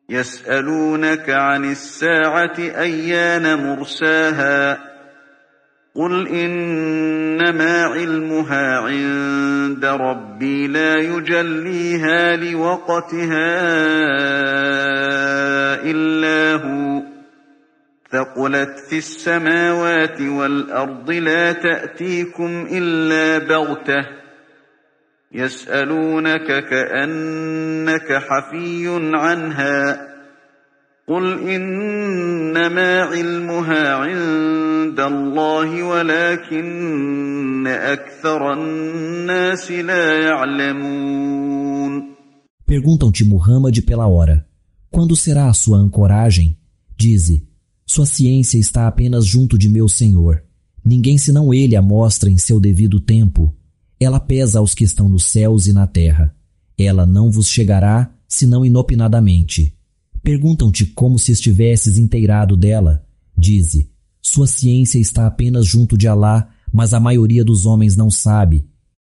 يسألونك عن الساعة أيان مرساها قل إنما علمها عند ربي لا يجليها لوقتها إلا هو ثقلت في السماوات والأرض لا تأتيكم إلا بغتة يسألونك كأنك حفي عنها قل إنما علمها عند الله ولكن أكثر الناس لا يعلمون. Perguntam-te, Muhammad, pela hora. Quando será a sua ancoragem? Dize, sua ciência está apenas junto de meu Senhor. Ninguém senão Ele a mostra em seu devido tempo. Ela pesa aos que estão nos céus e na terra. Ela não vos chegará, senão inopinadamente. Perguntam-te como se estivesses inteirado dela. Dize, sua ciência está apenas junto de Alá, mas a maioria dos homens não sabe.